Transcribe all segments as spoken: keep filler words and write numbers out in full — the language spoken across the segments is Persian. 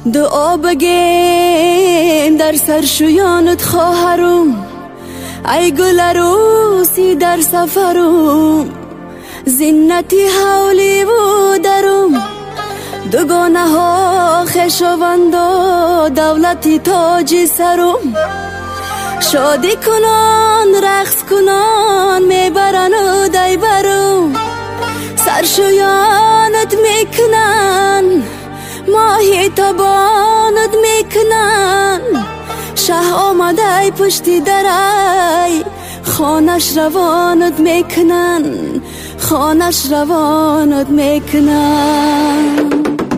دعا بگیم در سرشویانت خواهرم، ای گل عروسی در سفرم، زینتی حولی و درم، دوگانه ها خشاوند و دولتی تاج سرم، شادی کنان رقص کنان میبرن و دی برم، سرشویانت میکنن ماهی تبانت میکنن، شه آمده پشتی درای خانش روانت میکنن، خانش روانت میکنن.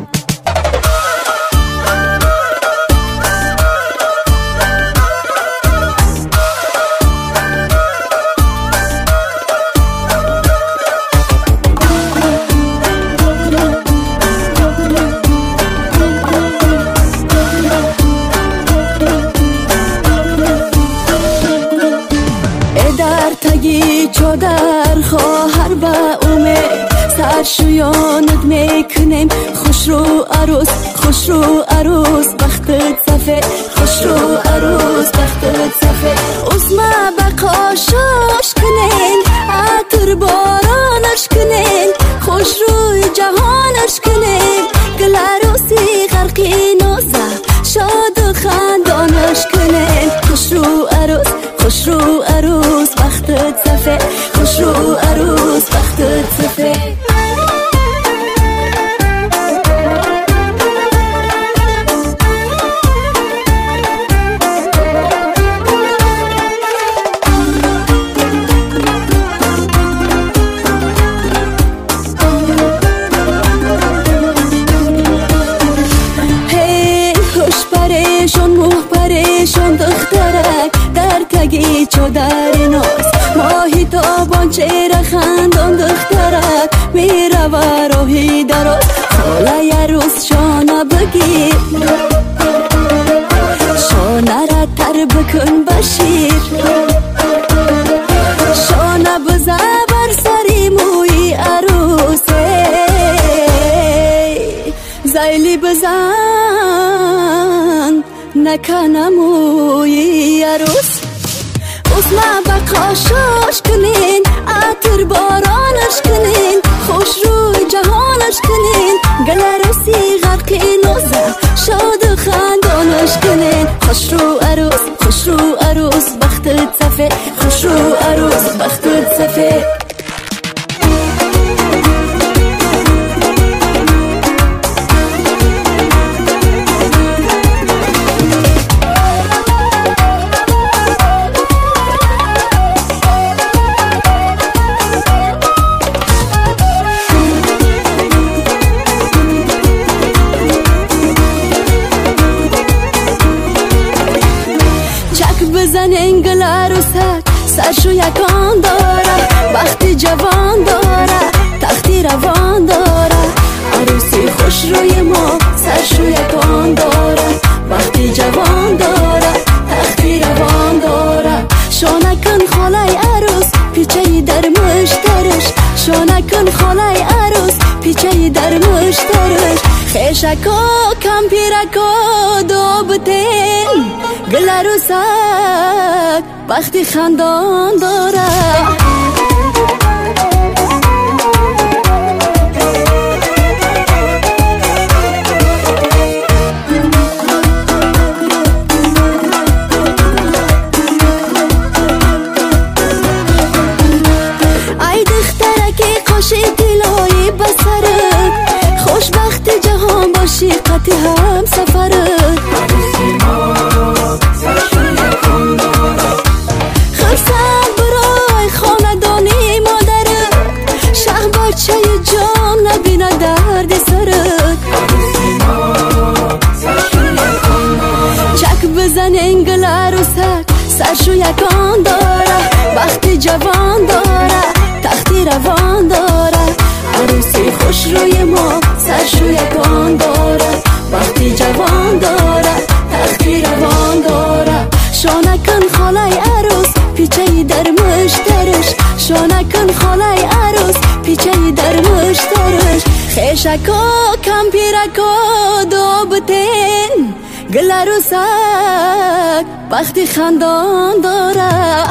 تگی چادر خواهر با اومه سرشویانت میکنیم، خوش رو عروس خوش رو عروس بختت سفید، خوش رو عروس بختت سفید، اسمه بقاشاش کنین عطر بارانش کنین، خوش روی جهانش کنین، گل عروسی غرقی نوزه شاد و خندانش کنین، خوش رو عروس خوش رو عروس بختت سفید، خوش رو عروس بختت سفید. هی خوش پریشون موه پریشون دخترک در تگی چادر ناز، ماهی تابان چهره خندان دخترک میره و راهی دراز، خاله عروس شانه بگیر شانه را تر بکن بشیر، شانه بزه بر سری موی عروسه، زیلی بزن نکنه موی عروس، اسمه بقاشاش کنین عطر بارانش کنین، خوش روی جهانش کنین، گل عروسی غرقی نوزه شاد و خندانش کنین، خوش رو عروس خوش رو عروس بختت سفید، خوش رو عروس بختت سفید. بزنین گل عروسک سرشو یکان داره، وقتی جوان داره تختی روان داره، عروسی خوش روی ما سرشو یکان داره، وقتی جوان داره تختی روان داره، شانه کن خاله عروس پیچه در مشترش، شانه کن خاله عروس پیچه در مشترش، خیشکا کمپیرکا دو بتین، گل عروسک وقتی خندان داره. ای دخترکی قاشی دلایی بسرت، خوشبخت جهان باشی قطی هم سفرت، خرسند برای خاندانی مادرت، شه بچه جان نبینه درد سرت، چک بزنین گل عروسک سرشو یکان داره، وقتی جوان داره تختی روان داره، عروسی خوش روی ما سرشو یکان داره، وقتی جوان داره تختی روان داره، شانه کن خاله عروس پیچه در مشترش، شانه کن خاله عروس پیچه در مشترش، خیشکو کمپیرکو دو بتین گل عروسک بختی خندان داره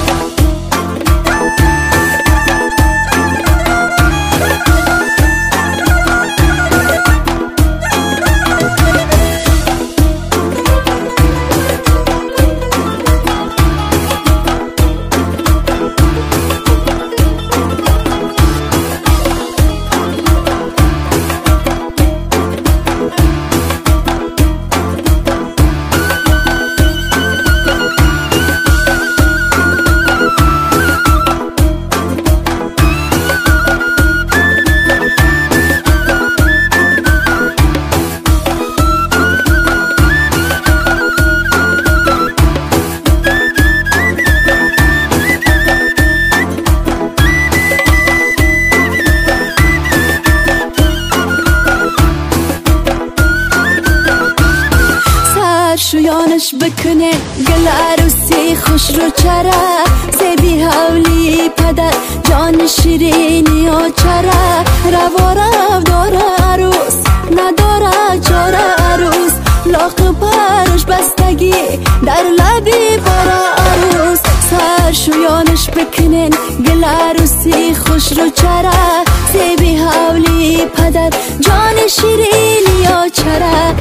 شویانش بکنه گل عروسی خوش رو چرا زیبی حولی پدر جان شیرینی و چرا روا رو داره عروس نداره چاره عروس لاغ پرش بستگی در لبی باره عروس سر شویانش بکنن گل عروسی خوش رو چرا زیبی حولی پدر جان شیرینی و چرا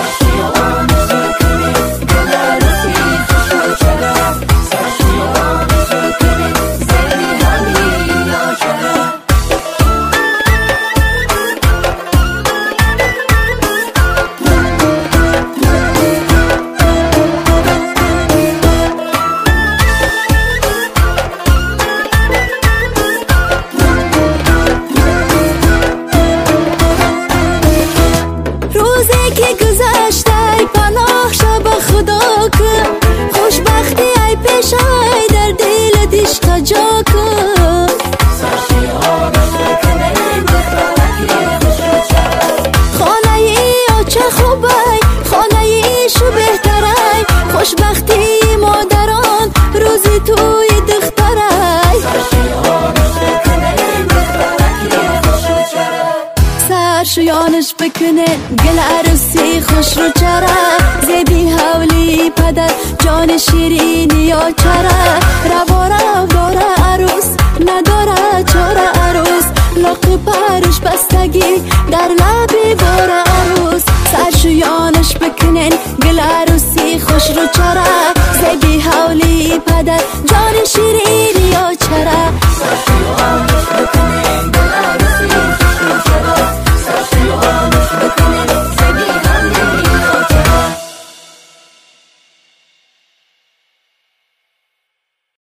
خوشبختی ای پیش ای در دل دیش تا جا کن خانه ای چه خوبای خانه ای شو بهترای خوشبختی مادران روزی توی دخترای سر شویانش بکنه گل عروسی خوش رو چرا زیبی حولی پدر جان شیرینی یا چرا روا رو داره عروس نداره چاره عروس لاغ پرش بستگی در لبی باره عروس سر شویانش بکنن گل عروسی خوش رو چرا زیبی حولی پدر